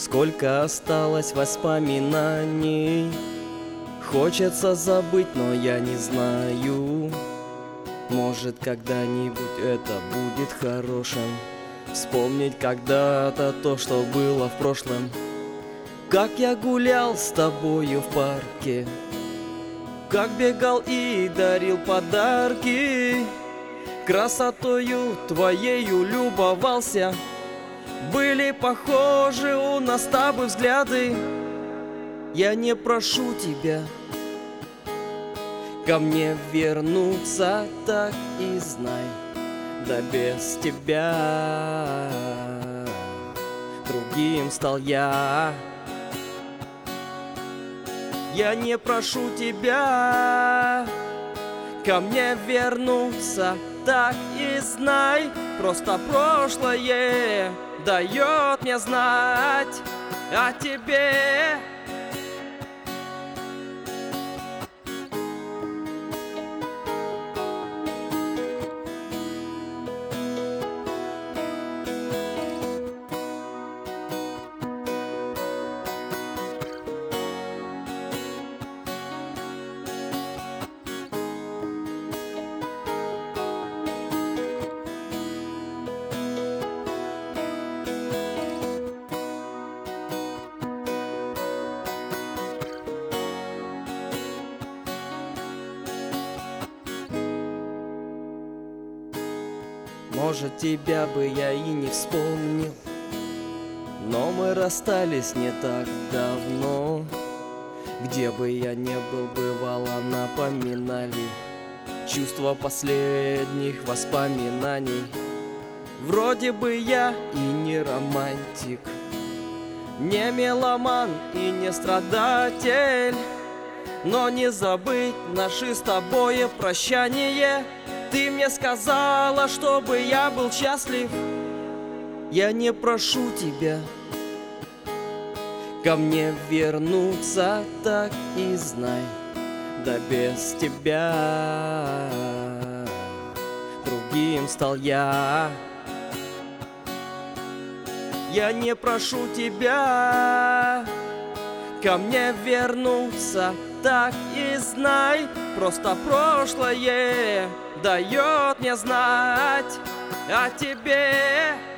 Сколько осталось воспоминаний, хочется забыть, но я не знаю. Может, когда-нибудь это будет хорошим, вспомнить когда-то то, что было в прошлом. Как я гулял с тобою в парке, как бегал и дарил подарки, красотою твоею любовался. Были похожи у нас с тобой взгляды. Я не прошу тебя ко мне вернуться, так и знай, да без тебя другим стал я. Я не прошу тебя ко мне вернуться, так и знай, просто прошлое дает мне знать о тебе. Может, тебя бы я и не вспомнил, но мы расстались не так давно. Где бы я ни был, бывало, напоминали чувства последних воспоминаний. Вроде бы я и не романтик, не меломан и не страдатель, но не забыть наши с тобой прощания. Ты мне сказала, чтобы я был счастлив. Я не прошу тебя ко мне вернуться, так и знай, да без тебя другим стал я. Я не прошу тебя ко мне вернуться, так и знай, просто прошлое дает мне знать о тебе.